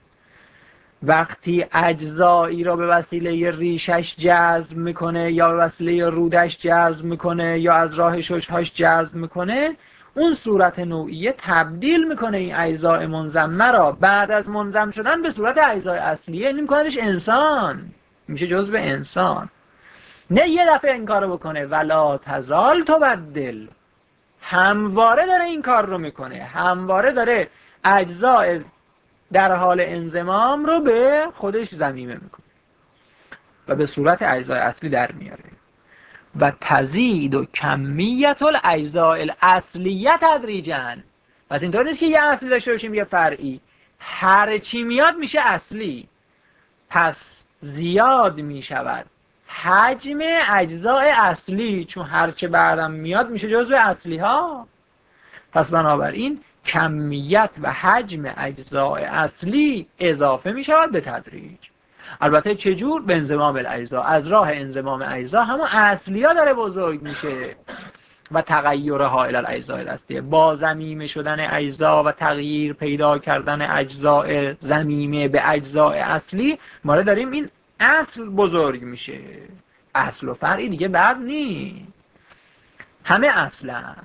وقتی اجزایی را به وسیله ریشش جذب میکنه یا به وسیله رودش جذب میکنه یا از راه ششهاش جذب میکنه، اون صورت نوعیه تبدیل میکنه این اجزای منضمه را بعد از منضم شدن به صورت اجزای اصلیه. یعنی میکندش انسان، میشه جزء انسان. نه یه دفعه این کارو بکنه، ولا تزال تبدل، همواره داره این کار رو میکنه، همواره داره اجزای در حال انضمام رو به خودش ضمیمه میکنه و به صورت اجزای اصلی در میاره. و تزید و کمیت الاجزاء الاصلیه تدریجا. پس اینطور نیست که یه اصلی داشته باشیم یه فرعی، هر چی میاد میشه اصلی. پس زیاد میشود حجم اجزاء اصلی، چون هر چه بعدم میاد میشه جزو اصلی ها. پس بنابراین کمیت و حجم اجزاء اصلی اضافه میشود به تدریج. البته چجور؟ به انضمام الاجزا، از راه انضمام اجزا همون اصلی ها داره بزرگ میشه و تغییرها الی الاجزاء الاصلیه، با ضمیمه شدن اجزا و تغییر پیدا کردن اجزاء ضمیمه به اجزاء اصلی ما داریم این اصل بزرگ میشه. اصل و فرعی دیگه بعد نیست، همه اصلا.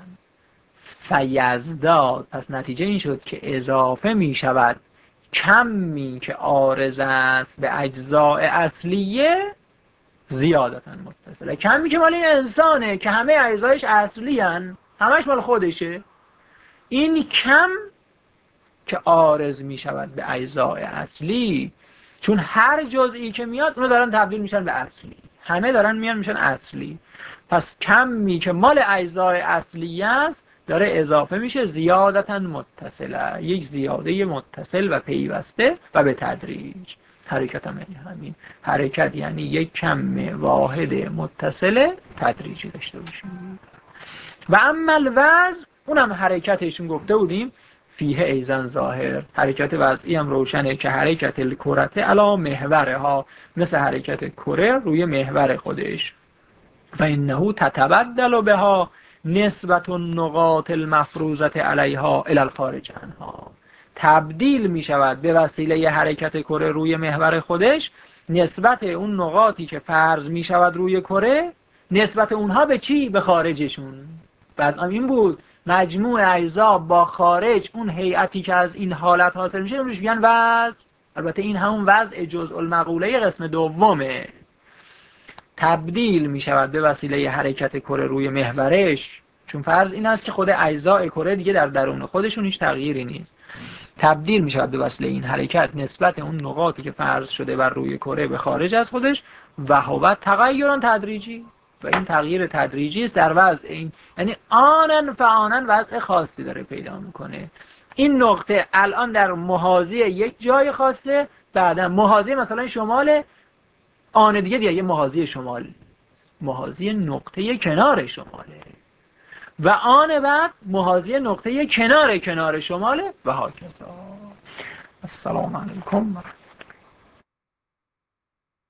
فیزداد، پس نتیجه این شد که اضافه می شود کمی که عارض است به اجزاء اصلیه زیادتاً متصله. کمی که مال انسانه که همه اجزایش اصلی هن، همش مال خودشه، این کم که عارض می شود به اجزاء اصلی، چون هر جزئی که میاد اونو دارن تبدیل میشن به اصلی، همه دارن میان میشن اصلی. پس کمی که مال اجزاء اصلی است داره اضافه میشه زیادتاً متصله، یک زیاده متصل و پیوسته و به تدریج. حرکت هم یعنی همین حرکت، یعنی یک کم واحد متصل تدریجی داشته باشیم. و اما الوضع، اونم حرکتشون گفته بودیم فیه ایزن ظاهر، حرکت وضعی هم روشنه که حرکت الکرة علی محورها، مثل حرکت کره روی محور خودش. و انه تتبدل بها نسبت النقاط المفروضه علیها الی الخارج عنها، تبدیل می شود به وسیله حرکت کره روی محور خودش نسبت اون نقاطی که فرض می شود روی کره نسبت اونها به چی؟ به خارجشون. بعضا این بود مجموع اجزا با خارج، اون هیئتی که از این حالت حاصل میشه روش میگن وضع. البته این همون وضع جزء المقوله قسم دومه. تبدیل میشود به وسیله حرکت کره روی محورش، چون فرض این است که خود اجزای کره دیگه در درون خودشون هیچ تغییری نیست. تبدیل میشود به وسیله این حرکت نسبت اون نقاطی که فرض شده بر روی کره به خارج از خودش، و هو تغیران تدریجی، و این تغییر تدریجی است در وضع این، یعنی آنن فآنن وضع خاصی داره پیدا میکنه. این نقطه الان در محاذی یک جای خاصه، بعدا محاذی مثلا شمال، آن دیگه یه محاذی شمال، محاذی نقطه کنار شماله، و آن بعد محاذی نقطه کنار شماله و هاکذا. السلام علیکم.